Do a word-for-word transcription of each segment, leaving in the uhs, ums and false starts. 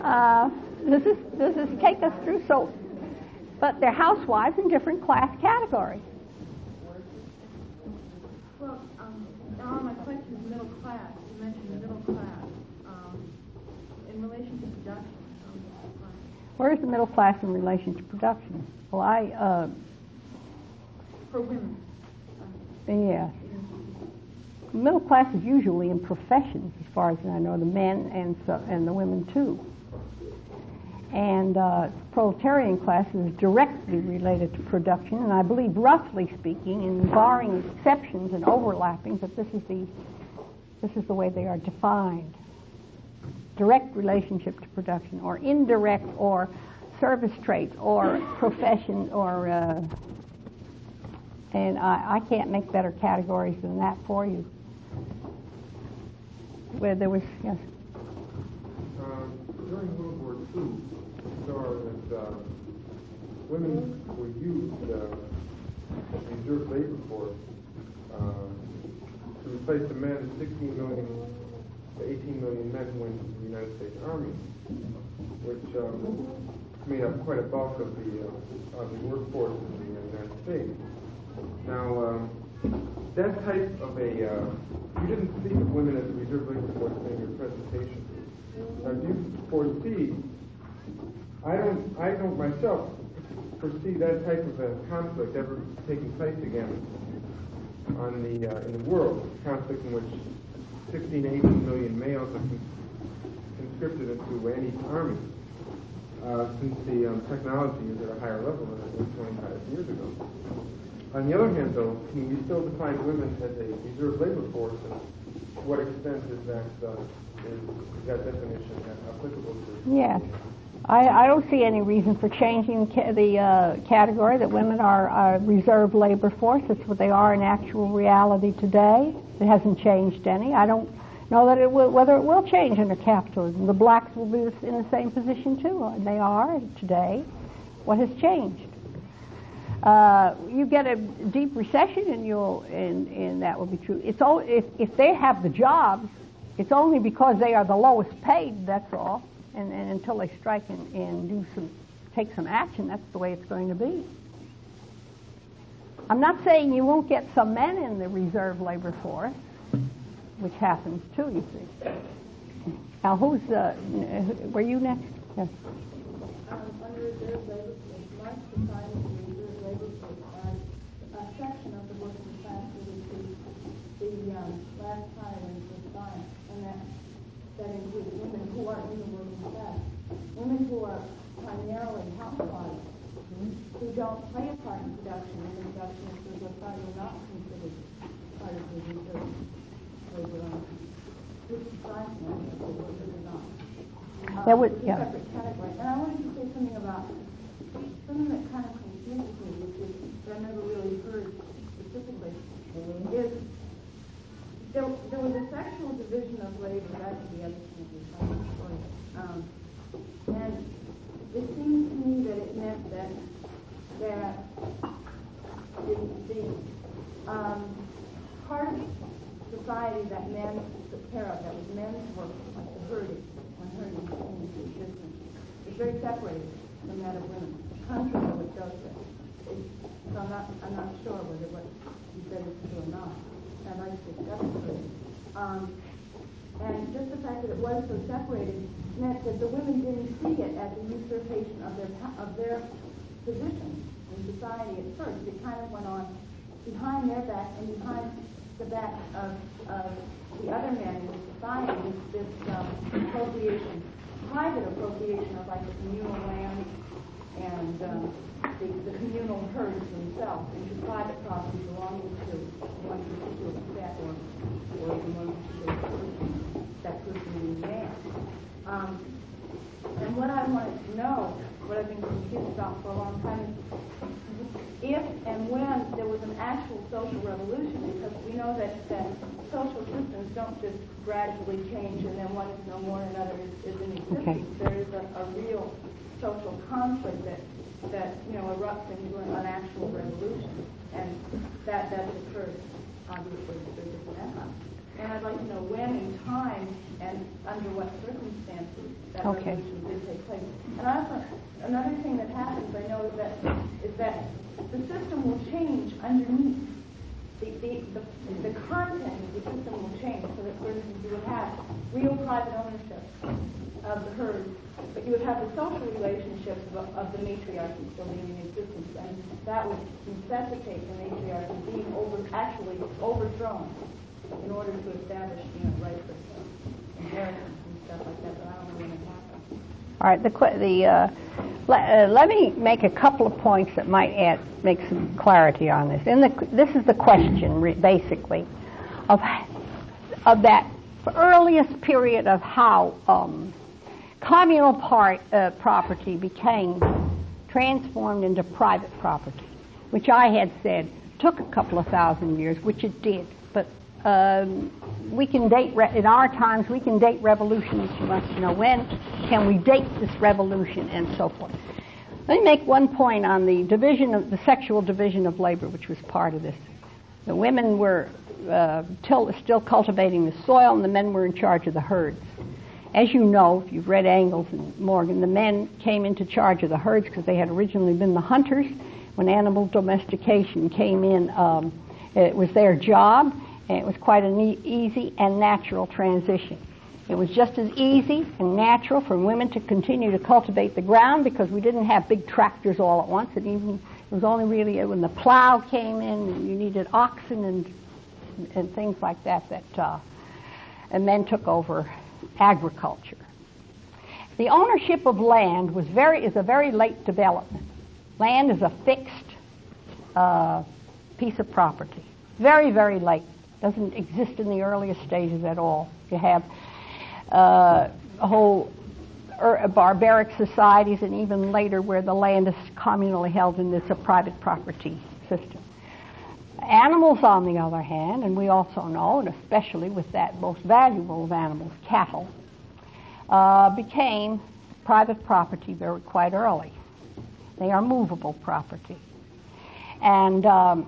Uh, this is this is take us through. So, but they're housewives in different class categories. Well, um, now my question is middle class. You mentioned the middle class um, in relation to production. Where is the middle class in relation to production? Well, I uh, for women. Yeah. Middle class is usually in professions, as far as I know, the men and so, and the women too. And uh, proletarian class is directly related to production, and I believe, roughly speaking, in barring exceptions and overlapping, that this is the this is the way they are defined: direct relationship to production, or indirect, or service traits, or profession, or uh, and I, I can't make better categories than that for you. Where there was, yes. Uh, during World War Two, we saw that uh, women were used uh, as the reserve labor force uh, to replace the men, sixteen million to eighteen million men who went into the United States Army, which um, made up quite a bulk of the uh, of the workforce in the United States. Now, um, that type of a, uh, you didn't speak of women as a reserve labor force in your presentation. Now, do you foresee, I don't, I don't myself foresee that type of a conflict ever taking place again on the, uh, in the world, a conflict in which sixteen, eighteen million males are conscripted into any army, uh, since the um, technology is at a higher level than it was twenty-five years ago. On the other hand, though, can we still define women as a reserve labor force, and to what extent is that uh, is, is that definition applicable to? Yes. I, I don't see any reason for changing ca- the uh, category that women are a reserve labor force. That's what they are in actual reality today. It hasn't changed any. I don't know that it will, whether it will change under capitalism. The blacks will be in the same position too, and they are today. What has changed? Uh, you get a deep recession, and you'll, and, and that will be true. It's all, if if they have the jobs, it's only because they are the lowest paid. That's all. And, and until they strike and, and do some, take some action, that's the way it's going to be. I'm not saying you won't get some men in the reserve labor force, which happens too. You see. Now, who's? Uh, were you next? Yes. Um, under reserve labor force, Marx defined the reserve labor force as a section of the working class that is the, the um, last hirelings of science, and that that includes women who are in the working class, women who are primarily housewives, mm-hmm. who don't play a part in production, and in production is what are not considered part of the reserve labor army. Which decides now if they work or not. Um, that would, yeah. Separate category. And I wanted to say something about something that kind of confuses me, which is that I never really heard specifically, mm-hmm. is there, there was a sexual division of labor. That's the other thing we talked about. Um, and it seems to me that it meant that that the, the um, part of society that men took care of, that was men's work, like the herding, when herding came into existence, is very separated from that of women, contrary to what Joe said. It's, so I'm not, I'm not sure whether what you said is true or not. I'd like to discuss it further. Um, and just the fact that it was so separated meant that the women didn't see it as a usurpation of their of their position in society at first. It kind of went on behind their back and behind the back of, of the other men in society, this, this um, appropriation, private appropriation of like the communal land and um, the, the communal herds themselves into private property belonging to one particular set or, or one particular person, that person being man. Um, and what I wanted to know, what I've been confused about for a long time, is if and when there was an actual social revolution, because we know that, that social systems don't just gradually change and then one is no more and another is, is in existence. Okay. There is a, a real social conflict that, that you know, erupts into an, an actual revolution, and that, that has occurred, obviously, through different epochs. And I'd like to know when in time and under what circumstances circumstances, that Okay. revolution did take place. And also, another thing that happens, I know that is that the system will change underneath. The, the, the, the content of the system will change, so that, for instance, you would have real private ownership of the herd, but you would have the social relationships of, of the matriarchy still being in existence, and that would necessitate the matriarchy being over, actually overthrown in order to establish, you know, rights of uh, inheritance and stuff like that, but I don't know when it happens. All right, the, que- the, uh, le- uh, let me make a couple of points that might add, make some clarity on this. In the, this is the question, re- basically, of, of that earliest period of how um, communal part, uh, property became transformed into private property, which I had said took a couple of thousand years, which it did. But um, we can date, re- in our times, we can date revolutions. You want to know when can we date this revolution and so forth. Let me make one point on the division of the sexual division of labor, which was part of this. The women were uh, till, still cultivating the soil, and the men were in charge of the herds. As you know, if you've read Engels and Morgan, the men came into charge of the herds because they had originally been the hunters. When animal domestication came in, um, it was their job, and it was quite an e- easy and natural transition. It was just as easy and natural for women to continue to cultivate the ground because we didn't have big tractors all at once. And even it was only really when the plow came in, you needed oxen and and things like that that uh, and men took over agriculture. The ownership of land was very is a very late development. Land is a fixed uh, piece of property. Very, very late. Doesn't exist in the earliest stages at all. You have uh, a whole er, barbaric societies, and even later where the land is communally held and it's a private property system. Animals, on the other hand, and we also know, and especially with that most valuable of animals, cattle, uh, became private property very quite early. They are movable property, and um,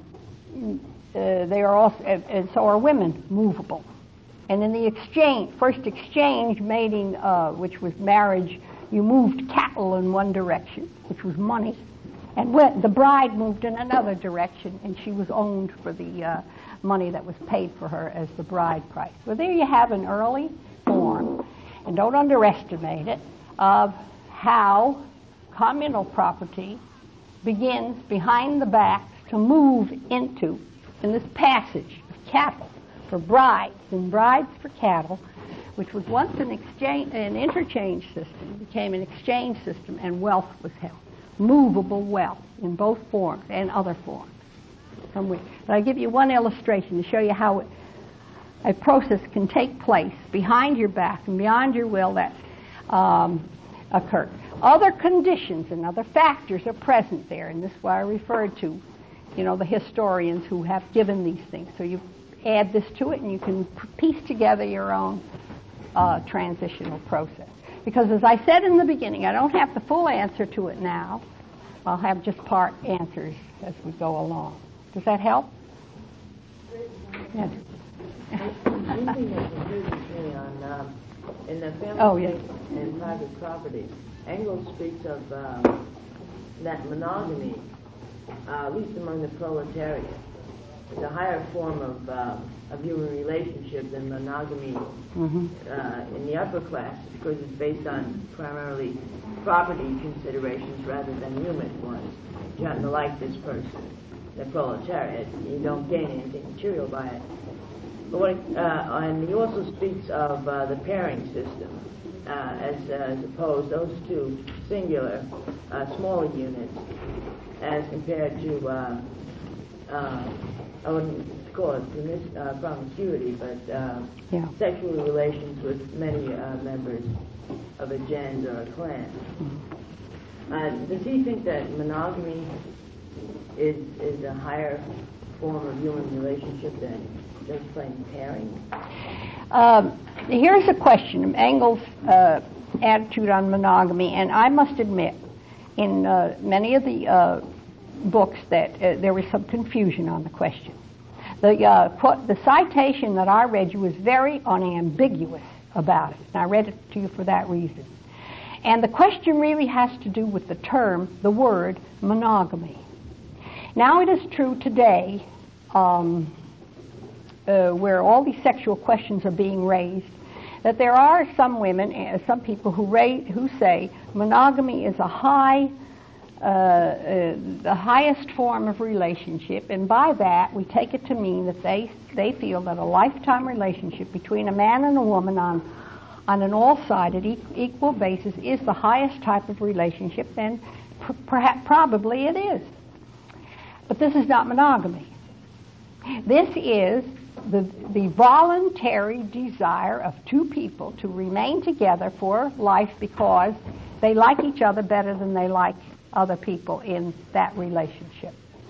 uh, they are also, and, and so are women, movable. And in the exchange, first exchange mating, uh, which was marriage, you moved cattle in one direction, which was money. And when the bride moved in another direction, and she was owned for the uh, money that was paid for her as the bride price. Well, there you have an early form, and don't underestimate it, of how communal property begins behind the backs to move into, in this passage of cattle for brides and brides for cattle, which was once an exchange, an interchange system, became an exchange system, and wealth was held. Movable wealth in both forms and other forms. From which, but I give you one illustration to show you how it, a process can take place behind your back and beyond your will that um, occur. Other conditions and other factors are present there, and this is why I referred to, you know, the historians who have given these things. So you add this to it, and you can piece together your own uh, transitional process. Because as I said in the beginning, I don't have the full answer to it now. I'll have just part answers as we go along. Does that help? Yes. One thing that confuses me on, um, in the family Oh, yes. and private property, Engels speaks of um, that monogamy, uh, at least among the proletariat, is a higher form of, uh, of human relationship than monogamy Mm-hmm. uh, in the upper class, because it's based on primarily property considerations rather than human ones. You happen to like this person, the proletariat, you don't gain anything material by it. But what, uh, and he also speaks of uh, the pairing system, uh, as, uh, as opposed, those two singular, uh, smaller units, as compared to, uh, uh, I wouldn't call it promis- uh, promiscuity, but uh, Yeah. sexual relations with many uh, members of a gens or a clan. Mm-hmm. Uh, does he think that monogamy is is a higher form of human relationship than just plain pairing? Um, here's a question, Engels' uh, attitude on monogamy, and I must admit, in uh, many of the uh, books that uh, there was some confusion on the question. The, uh, qu- the citation that I read you was very unambiguous about it. And I read it to you for that reason. And the question really has to do with the term, the word, monogamy. Now it is true today, um, uh, where all these sexual questions are being raised, that there are some women, uh, some people who, ra- who say monogamy is a high, uh, uh, the highest form of relationship, and by that we take it to mean that they they feel that a lifetime relationship between a man and a woman on on an all-sided e- equal basis is the highest type of relationship, then pr- perhaps probably it is. But this is not monogamy. This is the, the voluntary desire of two people to remain together for life because they like each other better than they like other people in that relationship.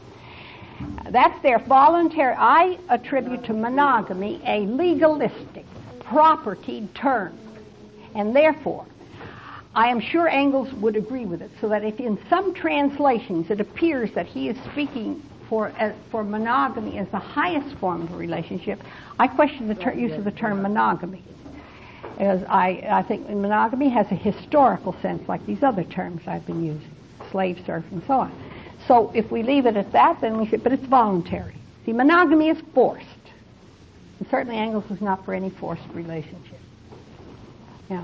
That's their voluntary. I attribute to monogamy a legalistic, property term. And therefore, I am sure Engels would agree with it, so that if in some translations it appears that he is speaking for uh, for monogamy as the highest form of a relationship, I question the ter- use of the term monogamy. As I, I think monogamy has a historical sense, like these other terms I've been using, slave, serf, and so on. So if we leave it at that, then we say, but it's voluntary. See, monogamy is forced. And certainly Engels was not for any forced relationship. Yeah.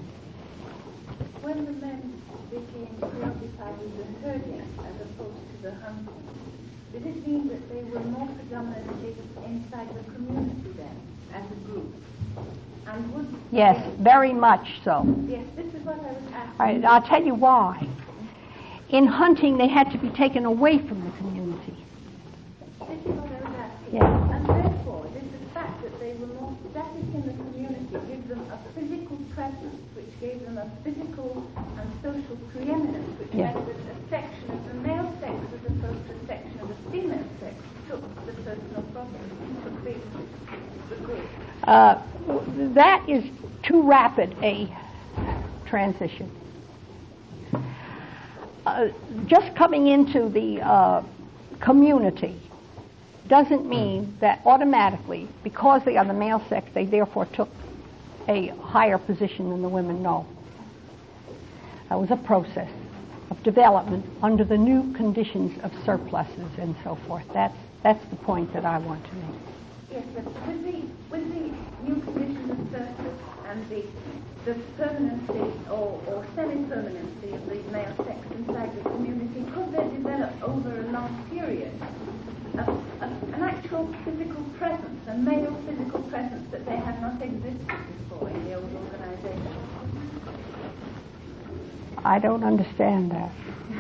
When the men became preoccupied with the herding as opposed to the hunting, did it mean that they were more predominantly inside the community then, as a group? And would yes, very much so. Yes, this is what I was asking. All right, I'll tell you why. In hunting, they had to be taken away from the community. This is what I was asking. Yes. And therefore, did the fact that they were more static in the community give them a physical presence, which gave them a physical and social preeminence, which yes. meant that a section of the male sex as opposed to a section of the female sex took the personal property, took the, the good? Uh, that is too rapid a transition. Uh, just coming into the uh, community doesn't mean that automatically, because they are the male sex, they therefore took a higher position than the women. No. That was a process of development under the new conditions of surpluses and so forth. That's that's the point that I want to make. Yes, but with the, with the new conditions of surplus and the, the permanency or, or semi-permanency of the male sex inside the community, could they develop over a long period a, a, an actual physical presence, a male physical presence that they had not existed before in the old organization? I don't understand that.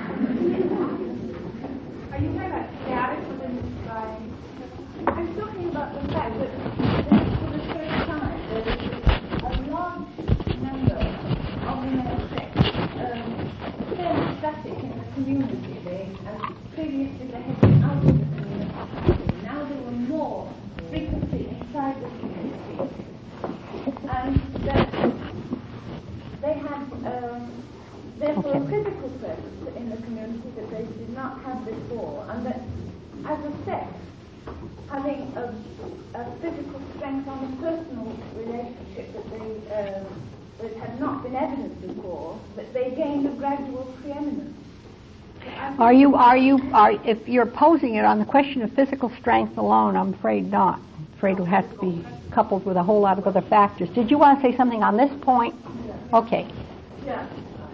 Are you talking about status within society? I'm talking about the fact that for the first time there was a large number of the male sex um, fairly static in the community. They, and previously they had been out of the community. Now they were more frequently inside the community. And that they had um, therefore a physical presence in the community that they did not have before, and that as a sex, having a, a physical strength on a personal relationship that they um, that had not been evident before, that they gained a gradual preeminence. Are you, are you, are, if you're posing it on the question of physical strength alone, I'm afraid not. I'm afraid it has to be coupled with a whole lot of other factors. Did you want to say something on this point? Okay. Yeah.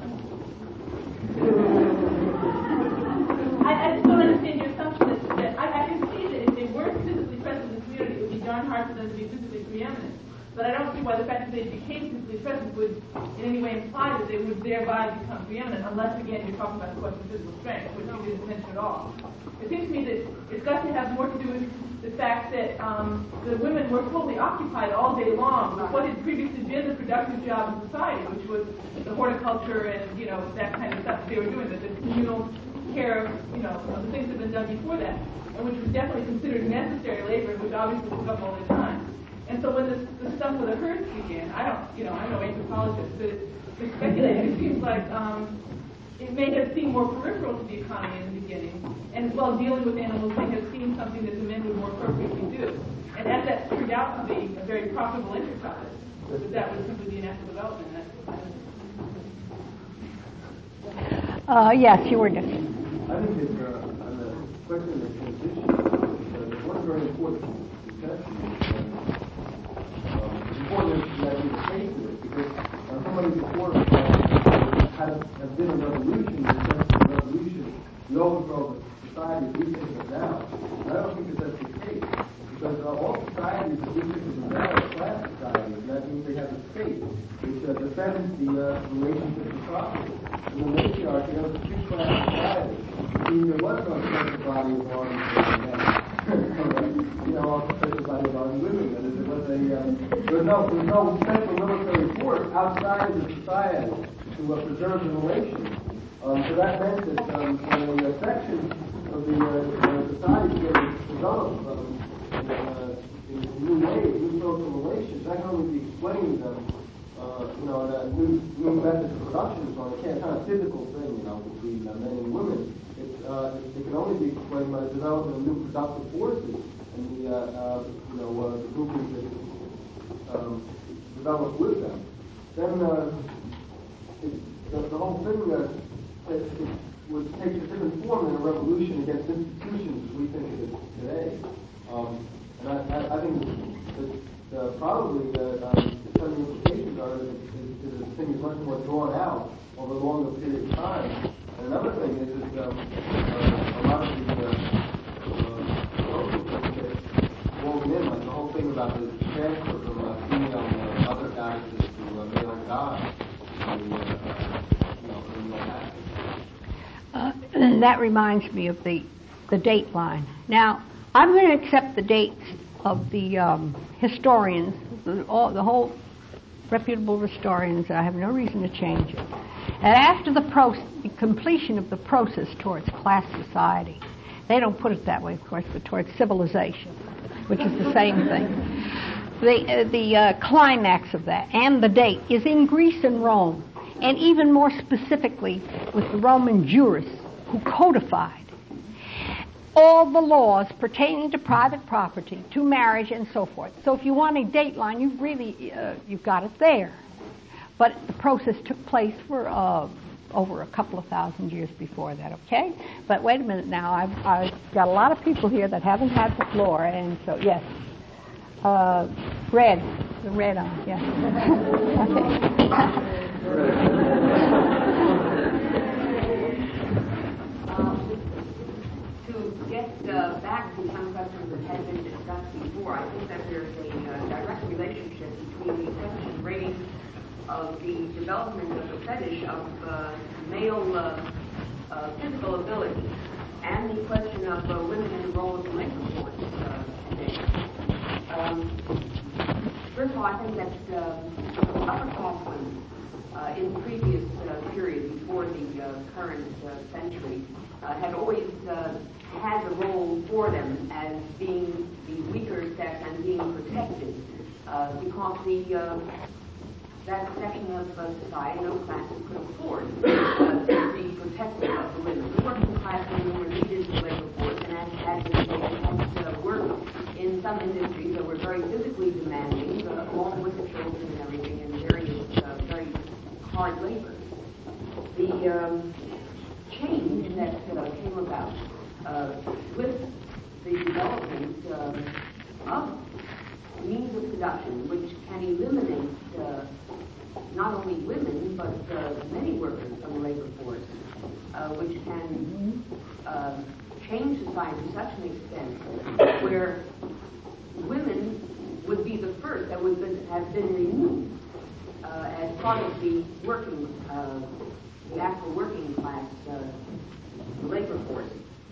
I, I just don't understand your assumption that, that I, I can see that if they weren't physically present in the community, it would be darn hard for them to be physically preeminent. But I don't see why the fact that they became physically present would in any way imply that they would thereby become preeminent, unless, again, you're talking about the question of physical strength, which you didn't mention at all. It seems to me that it's got to have more to do with the fact that um, the women were fully occupied all day long with what had previously been the productive job in society, which was the horticulture and, you know, that kind of stuff that they were doing, the, the communal care of, you know, of the things that had been done before that, and which was definitely considered necessary labor, which obviously took up all their time. And so when this, this stuff with the herds began, I don't, you know, I'm no anthropologist, but it's speculating. It seems like um, it may have seemed more peripheral to the economy in the beginning, and as well as dealing with animals, may have seen something that the men would more appropriately do. And as that turned out to be a very profitable enterprise, But that would simply be an equitable development. That's, Uh, yes, you were just. I think it's uh, on the question of transition, uh, there's one very important discussion. Um, it's important that you face of it, because uh, somebody before us uh, has, has been a revolution, in the sense of a revolution, the overthrow of society as we think of it now. And I don't think that that's the case, because uh, all societies that we think of it now are class societies, and that means they have a state which uh, defends the uh, relationship to property. In the matriarchy, there was a three-class society. There was no special body of arms for men. You know, also special body of arms women. That is, there was a uh, there was no there was no special military force outside of the society to uh, preserve the relations. Um, so that meant that um, when a section of the uh, society getting developed um, in, uh, in new ways, new social relations, that can only be explained. Um, Uh, you know, the new, new methods of production and so on. It's a kind of physical thing, you know, between uh, men and women. It, uh, it, it can only be explained by the development of new productive forces and the, uh, uh, you know, uh, the groupings that um, develop with them. Then uh, it, the, the whole thing uh, it, it would take a different form in a revolution against institutions as we think of it today. Um, and I, I, I think that uh, probably uh, um, some of the implications are that the thing is much more drawn out over a longer period of time. And another thing is that um, uh, a lot of the uh, uh, social things get woven in, like the whole thing about the transfer from uh, female uh, other goddesses to uh, male gods. The, uh, you know, the male goddesses. Uh, and that reminds me of the, the date line. Now, I'm going to accept the dates of the um, historians, the, all, the whole reputable historians. I have no reason to change it. And after the, pro- the completion of the process towards class society, they don't put it that way, of course, but towards civilization, which is the same thing. The, uh, the uh, climax of that and the date is in Greece and Rome, and even more specifically with the Roman jurists who codified all the laws pertaining to private property, to marriage, and so forth. So if you want a dateline, you've really uh, you've got it there. But the process took place for uh, over a couple of thousand years before that. Okay, but wait a minute now. I've, I've got a lot of people here that haven't had the floor, and so yes, uh, red, the red on, yes. Uh, back to some questions that had been discussed before, I think that there's a uh, direct relationship between the question raised of the development of the fetish of uh, male uh, uh, physical ability and the question of uh, women in the role of the labor force uh, today. Um, first of all, I think that uh, upper class women uh, in the previous uh, period before the uh, current uh, century uh, had always uh, had the role for them as being the weaker sex and being protected uh, because the uh, that section of uh, society, no classes could afford uh, to be protected of the women. The working class women were needed in the labor force, and as had been stated, had uh, worked in some industries that were very physically demanding, uh, along with the children and everything, and various uh, very hard labor. The um, change that uh, came about Uh, with the development uh, of means of production which can eliminate uh, not only women but uh, many workers from the labor force, uh, which can uh, change society to such an extent where women would be the first that would been, have been removed uh, as part of the working, uh, the actual working class uh, labor force.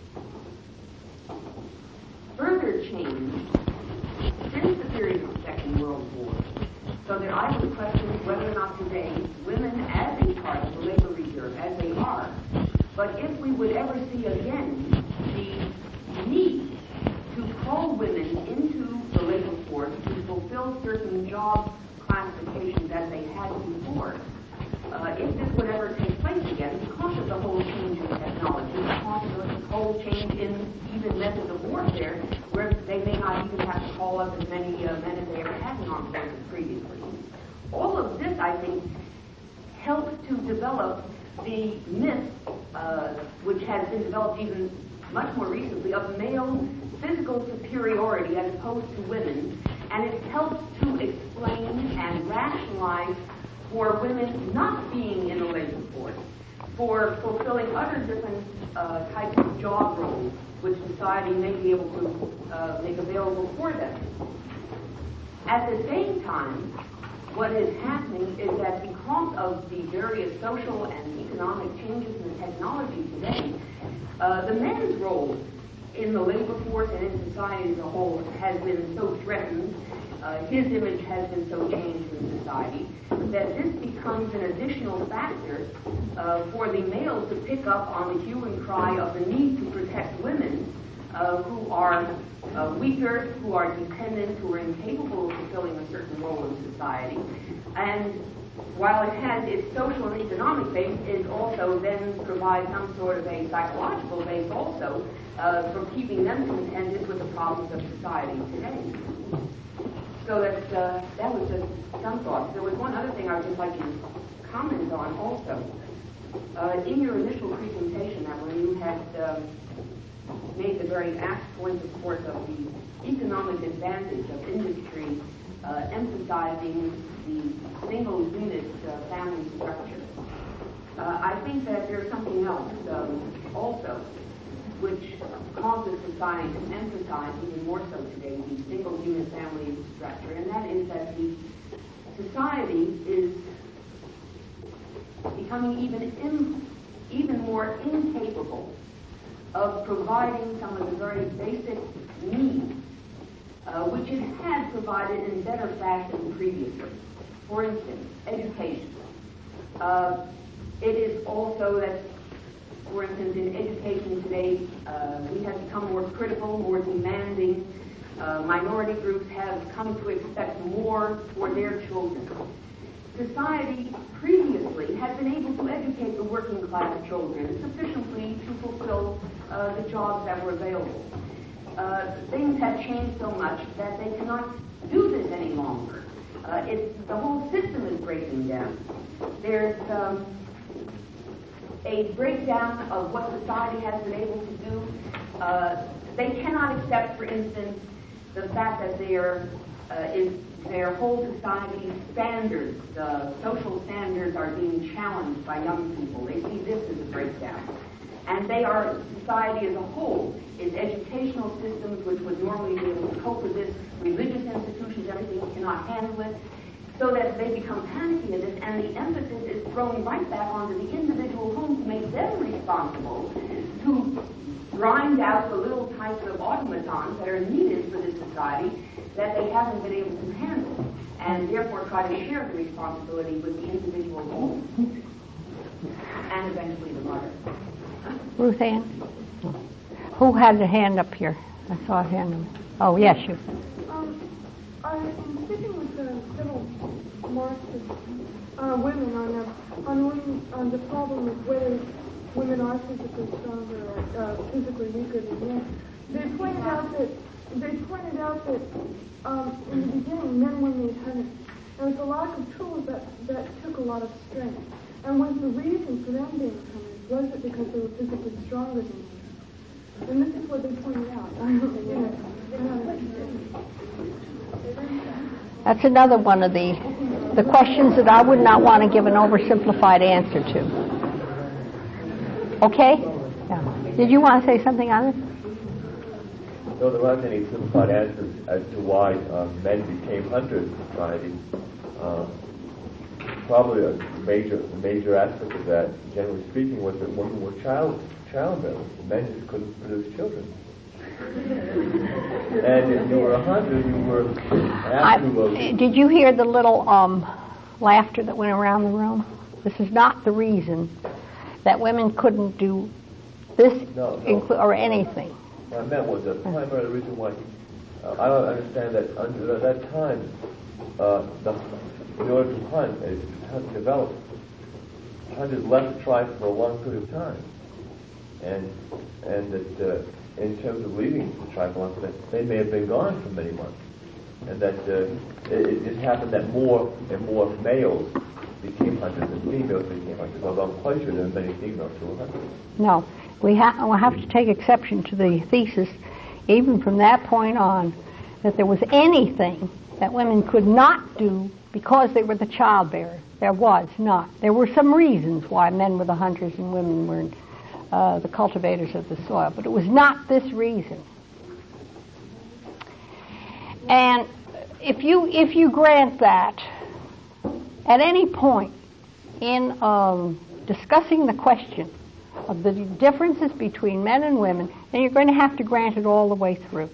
Further change since the period of the Second World War, so that I would question whether or not today women as a part of the labor reserve, as they are, but if we would ever see again the need to pull women into the labor force to fulfill certain job classifications as they had before, uh, if this would ever take place again, because of the whole change in technology, because of the whole change in even methods of warfare, where they may not even have to call up as many uh, men as they ever had in armed forces previously. to develop the myth, uh, which has been developed even much more recently, of male physical superiority as opposed to women, and it helps to explain and rationalize for women not being in the labor force, for fulfilling other different uh, types of job roles which society may be able to uh, make available for them. At the same time, what is happening is that because of the various social and economic changes in the technology today, uh, the men's role in the labor force and in society as a whole has been so threatened, uh, his image has been so changed in society, that this becomes an additional factor uh, for the males to pick up on the hue and cry of the need to protect women uh, who are uh, weaker, who are dependent, who are incapable of fulfilling a certain role in society. And while it has its social and economic base, it also then provides some sort of a psychological base also uh, for keeping them contented with the problems of society today. So that, uh, that was just some thoughts. There was one other thing I would just like to comment on also. Uh, in your initial presentation, that when you had um, made the very apt point, of course, of the economic advantage of industry uh, emphasizing the single unit uh, family structure. Uh, I think that there's something else um, also which causes society to emphasize even more so today the single unit family structure, and that is that the society is becoming even in, even more incapable of providing some of the very basic needs uh, which it had provided in better fashion previously. For instance, education. Uh, it is also that, for instance, in education today, uh, we have become more critical, more demanding. Uh, minority groups have come to expect more for their children. Society previously had been able to educate the working class children sufficiently to fulfill uh, the jobs that were available. Uh, things have changed so much that they cannot do this any longer. Uh, it's, the whole system is breaking down. There's um, a breakdown of what society has been able to do. Uh, they cannot accept, for instance, the fact that their uh, is their whole society's standards, uh, social standards, are being challenged by young people. They see this as a breakdown. And they are, society as a whole, its educational systems, which would normally be able to cope with this, religious institutions, everything cannot handle it, so that they become panicky at this, and the emphasis is thrown right back onto the individual home to make them responsible to grind out the little types of automatons that are needed for this society that they haven't been able to handle, and therefore try to share the responsibility with the individual home and eventually the mother. Ruth Ann? Who had a hand up here? I saw a hand up. Oh, yes, you. Um, I'm speaking with uh, several Marxist uh, women on, uh, on, women, on the problem of whether women are physically stronger or uh, physically weaker than men. They pointed out that they pointed out that um, in the beginning men were made hunters. There was a lack of tools that, that took a lot of strength. And was the reason for them being hunters? Was it because they were physically stronger than men? And this is what they pointed out. I don't, you know, That's another one of the the questions that I would not want to give an oversimplified answer to. Okay? Yeah. Did you want to say something on it? No, there aren't any simplified answers as to why uh, men became hunters in society. Uh, probably a major major aspect of that, generally speaking, was that women were child childbearers. Men just couldn't produce children. And if you were a hunter, you were asked to... Uh, did you hear the little um, laughter that went around the room? This is not the reason that women couldn't do this no, no, inclu- or anything. What I meant was the primary reason why... Uh, I don't understand that under that time, uh, the, in order to hunt, as hunt developed, hunters left the tribe for a long period of time. And and that uh, in terms of leaving the tribe for a long time, they may have been gone for many months. And that uh, it, it just happened that more and more males became hunters and females became hunters, although I'm quite sure there are many females who were hunters. No, we ha- we'll have to take exception to the thesis, even from that point on, that there was anything that women could not do because they were the childbearer. There was not. There were some reasons why men were the hunters and women were uh, the cultivators of the soil, but it was not this reason. And if you if you grant that, at any point in um, discussing the question of the differences between men and women, then you're going to have to grant it all the way through.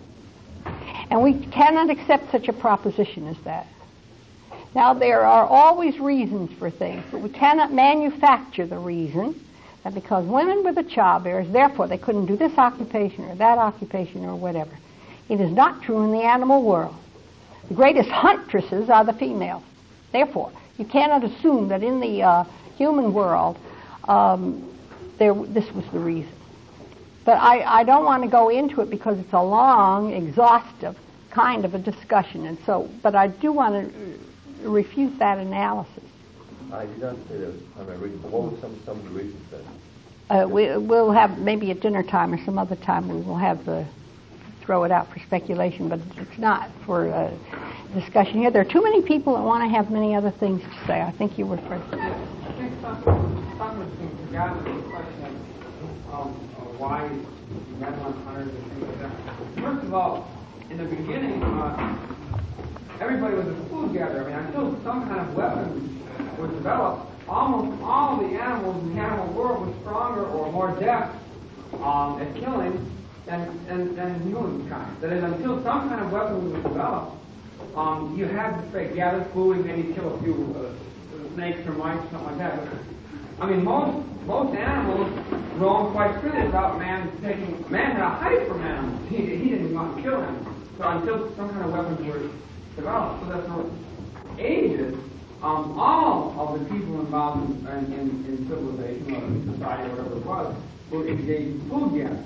And we cannot accept such a proposition as that. Now, there are always reasons for things, but we cannot manufacture the reason that because women were the childbearers, therefore they couldn't do this occupation or that occupation or whatever. It is not true in the animal world. The greatest huntresses are the females. Therefore, you cannot assume that in the uh, human world um, there, this was the reason. But I, I don't want to go into it because it's a long, exhaustive kind of a discussion, and so. But I do want to refute that analysis. I did not say that was primary reason. What were some some of the reasons then? Uh, we, we'll have maybe at dinner time or some other time we will have the throw it out for speculation, but it's not for uh, discussion here. There are too many people that want to have many other things to say. I think you were first. I think something something's been forgotten in the question of, of why men want hunters and things like that. First of all, in the beginning, uh, everybody was a food gatherer. I mean, until some kind of weapon was developed, almost all the animals in the animal world were stronger or more deft um, at killing than, than, than humankind. That is, until some kind of weapon was developed, um, you had to say, gather food and maybe kill a few uh, snakes or mice, something like that. But, I mean, most most animals roam quite freely without man taking. Man had a height from animals. He, he didn't want to kill animals. So until some kind of weapons were developed, so that for ages, um, all of the people involved in, in, in civilization or in society or whatever it was were engaged in food gathering.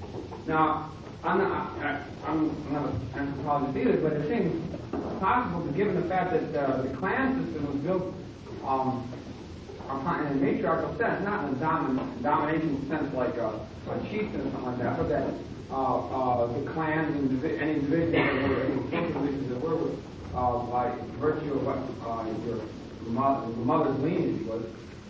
Now, I'm not, I, I'm not an anthropologist either, but it seems possible, to given the fact that uh, the clan system was built um, upon in a matriarchal sense, not in a domin- domination sense like a, a chieftain or something like that, but that uh, uh, the clans and divi- any divisions that were, any social divisions that were, uh, by virtue of what uh, your mother, mother's lineage was,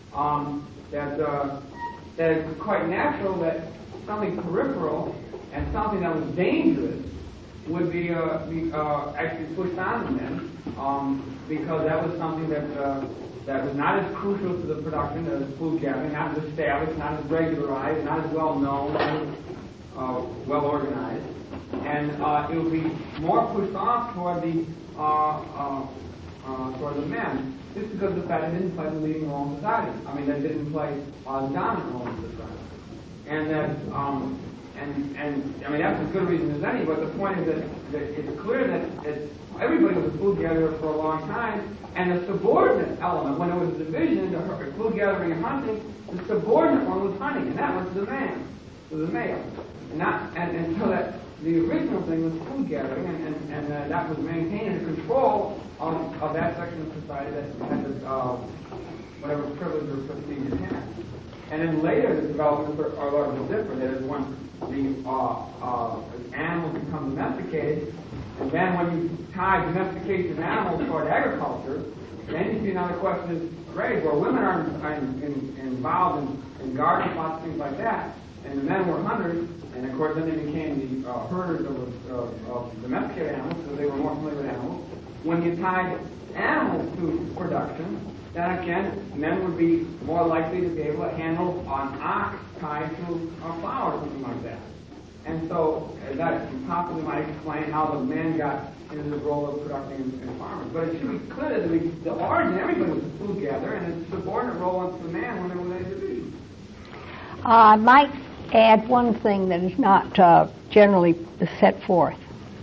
um, that, uh, that it's quite natural that something peripheral and something that was dangerous would be, uh, be uh, actually pushed on the men, um, because that was something that uh, that was not as crucial to the production as food gathering, not as established, not as regularized, not as well known, not as uh, well organized, and uh, it would be more pushed off toward the uh, uh, uh, toward the men, just because of the fact it didn't play the leading role in society. I mean, that didn't play uh, the dominant role in society, and that. Um, And, and I mean, that's as good a reason as any, but the point is that, that it's clear that, that everybody was a food gatherer for a long time, and the subordinate element, when there was a division into food gathering and hunting, the subordinate one was hunting, and that was the man, was the male. And, not, and, and so that the original thing was food gathering, and, and, and uh, that was maintaining the control of, of that section of society that had the, uh, whatever privilege or prestige it had. And then later the developments are, are largely different. That is, when the uh, uh, animals become domesticated, and then when you tie domestication of animals toward agriculture, then you see another question is raised, where women are, are in, in, involved in, in gardening, lots of things like that, and the men were hunters, and of course then they became the uh, herders of, uh, of domesticated animals, because they were more familiar with animals. When you tied animals to production, then again, men would be more likely to be able to handle an ox tied to a plow or something like that. And so uh, that possibly might explain how the men got into the role of producing and, and farmers. But it should be clear that the, the origin, everybody was a food gatherer, and it's a subordinate role unto the man when there was a division. Uh, I might add one thing that is not uh, generally set forth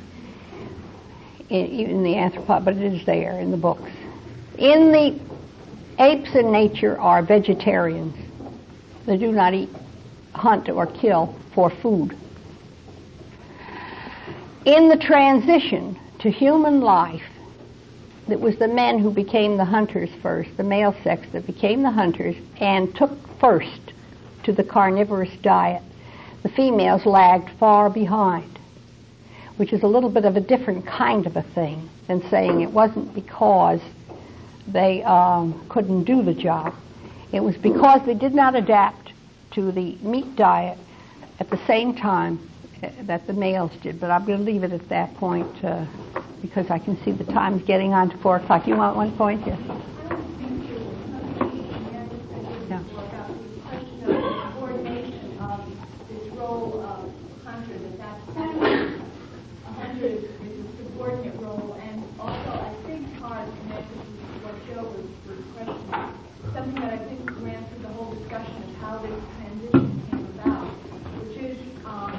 in, in the anthropology, but it is there in the books. In the apes in nature are vegetarians. They do not eat, hunt, or kill for food. In the transition to human life, it was the men who became the hunters first, the male sex that became the hunters and took first to the carnivorous diet. The females lagged far behind, which is a little bit of a different kind of a thing than saying it wasn't because they um, couldn't do the job. It was because they did not adapt to the meat diet at the same time that the males did. But I'm going to leave it at that point uh, because I can see the time's getting on to four o'clock. You want one point? Yes. Yeah. Subordinate role, and also I think part connected to what Joe was, was questioning, something that I think ran through the whole discussion of how this transition came about, which is, um,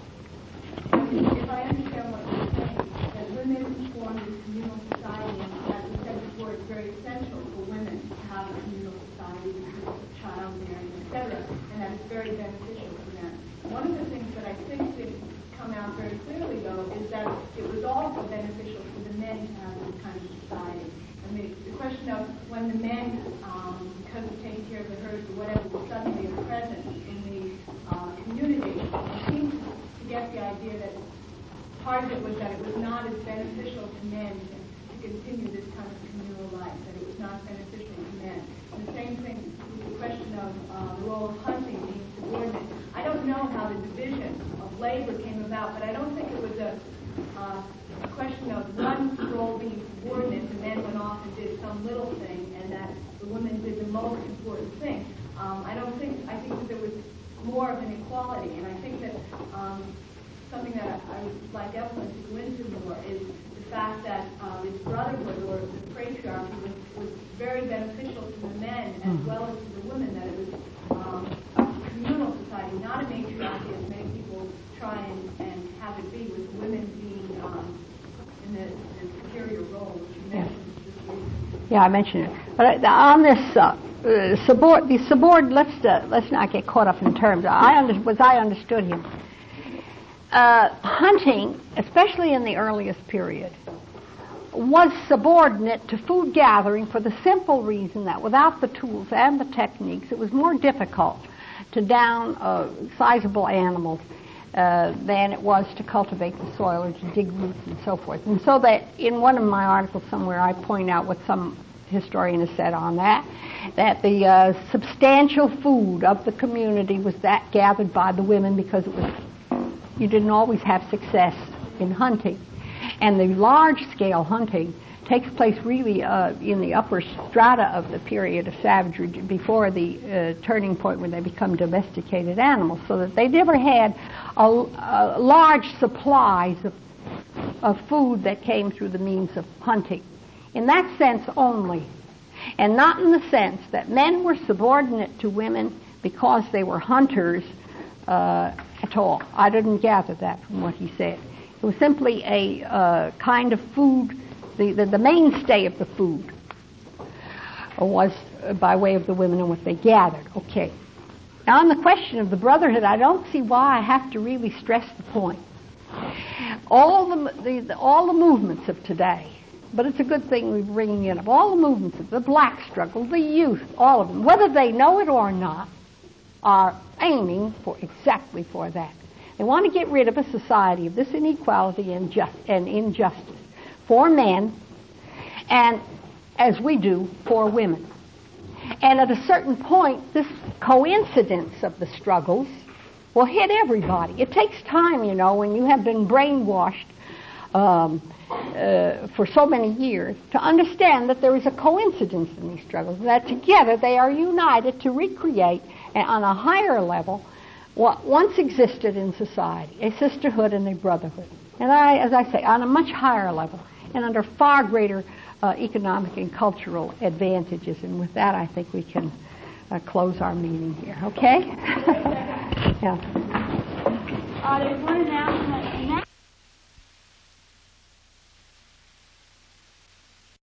if I understand what you're saying, that women formed a communal society, and as we said before, it's very essential for women to have a communal society because of childbearing, et cetera, and that it's very beneficial for them. One of the things that I think did come out very clearly, though, is that it was also beneficial for the men to have this kind of society. I mean, the question of when the men, um, because of taking care of the herds or whatever, were suddenly present in the uh, community, it seemed to get the idea that part of it was that it was not as beneficial to men to, to continue this kind of communal life, that it was not beneficial to men. And the same thing with the question of uh, the role of hunting being subordinate. I don't know how the division of labor came about, but I don't think it was a, uh, a question of one role being subordinate, the men went off and did some little thing, and that the women did the most important thing. Um, I don't think, I think that there was more of an equality, and I think that um, something that I would like Evelyn to go into more is the fact that uh, this brotherhood or the patriarchy was, was very beneficial to the men as well as to the women, that it was um, a communal society, not a matriarchy as many people try and, and have it be, with women being um, in the, the superior role, which you mentioned. Yeah, I mentioned it. But on this uh, uh, subord, the subord, let's uh, let's not get caught up in terms. I under, was I understood him. Uh, hunting, especially in the earliest period, was subordinate to food gathering for the simple reason that without the tools and the techniques, it was more difficult to down uh, sizable animals uh, than it was to cultivate the soil or to dig roots and so forth. And so that in one of my articles somewhere, I point out what some historian has said on that, that the uh, substantial food of the community was that gathered by the women because it was, you didn't always have success in hunting. And the large-scale hunting takes place really uh, in the upper strata of the period of savagery before the uh, turning point where they become domesticated animals, so that they never had a, a large supplies of, of food that came through the means of hunting. In that sense only, and not in the sense that men were subordinate to women because they were hunters uh, at all. I didn't gather that from what he said. It was simply a uh, kind of food, the, the, the mainstay of the food was uh, by way of the women and what they gathered. Okay. Now on the question of the brotherhood, I don't see why I have to really stress the point. All the, the, the all the movements of today, but it's a good thing we're bringing in, of all the movements of the black struggle, the youth, all of them, whether they know it or not, are aiming for exactly for that. They want to get rid of a society of this inequality and, just, and injustice for men, and as we do, for women. And at a certain point, this coincidence of the struggles will hit everybody. It takes time, you know, when you have been brainwashed um, uh, for so many years, to understand that there is a coincidence in these struggles, that together they are united to recreate, and on a higher level, what once existed in society, a sisterhood and a brotherhood. And I, as I say, on a much higher level and under far greater uh, economic and cultural advantages. And with that, I think we can uh, close our meeting here. Okay? Yeah. Uh, there's one announcement.